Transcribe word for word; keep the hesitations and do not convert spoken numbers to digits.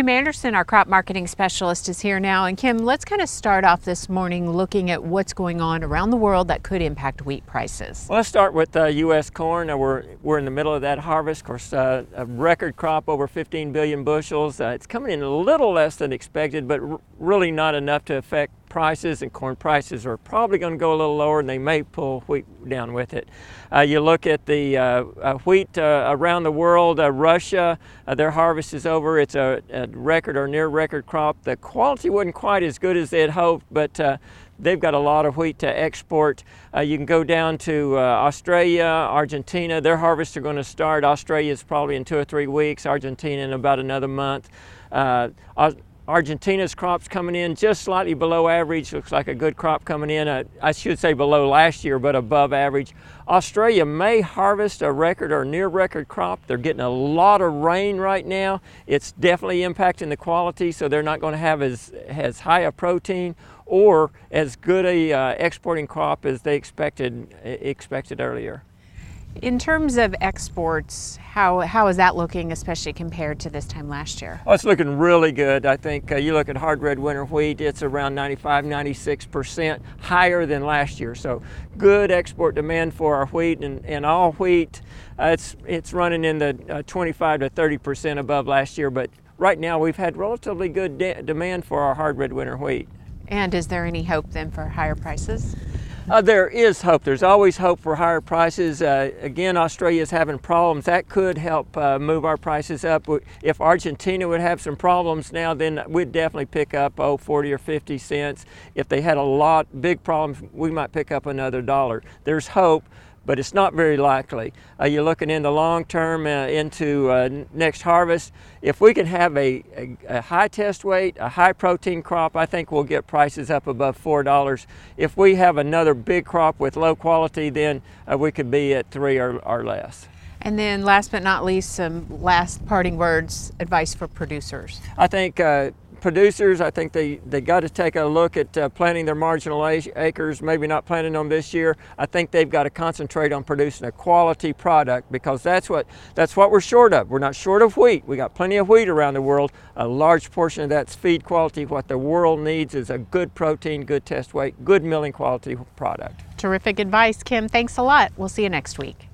Kim Anderson, our crop marketing specialist, is here now. And Kim, let's kind of start off this morning looking at what's going on around the world that could impact wheat prices. Well, let's start with uh, U S corn. Uh, we're, we're in the middle of that harvest. Of course, uh, a record crop, over fifteen billion bushels. Uh, it's coming in a little less than expected, but r really not enough to affect prices, and corn prices are probably going to go a little lower, and they may pull wheat down with it. Uh, you look at the uh, uh, wheat uh, around the world. uh, Russia, uh, their harvest is over. It's a, a record or near record crop. The quality wasn't quite as good as they had hoped, but uh, they've got a lot of wheat to export. Uh, you can go down to uh, Australia, Argentina. Their harvests are going to start. Australia is probably in two or three weeks. Argentina in about another month. Uh, Argentina's crop's coming in just slightly below average. Looks like a good crop coming in. Uh, I should say below last year, but above average. Australia may harvest a record or near record crop. They're getting a lot of rain right now. It's definitely impacting the quality, so they're not going to have as, as high a protein or as good a uh, exporting crop as they expected, expected earlier. In terms of exports, how, how is that looking, especially compared to this time last year? Oh, it's looking really good. I think uh, you look at hard red winter wheat, it's around ninety-five, ninety-six percent higher than last year. So good export demand for our wheat, and, and all wheat, uh, it's, it's running in the uh, twenty-five to thirty percent above last year. But right now we've had relatively good de demand for our hard red winter wheat. And is there any hope then for higher prices? Uh, there is hope. There's always hope for higher prices. Uh, again, Australia is having problems. That could help uh, move our prices up. If Argentina would have some problems now, then we'd definitely pick up, oh, forty or fifty cents. If they had a lot, big problems, we might pick up another dollar. There's hope, but it's not very likely. Uh, you're looking in the long term uh, into uh, next harvest. If we can have a, a, a high test weight, a high protein crop, I think we'll get prices up above four dollars. If we have another big crop with low quality, then uh, we could be at three or, or less. And then last but not least, some last parting words, advice for producers. I think uh, producers, I think they, they got to take a look at uh, planting their marginal acres, maybe not planting them this year. I think they've got to concentrate on producing a quality product, because that's what, that's what we're short of. We're not short of wheat. We got plenty of wheat around the world. A large portion of that's feed quality. What the world needs is a good protein, good test weight, good milling quality product. Terrific advice, Kim. Thanks a lot. We'll see you next week.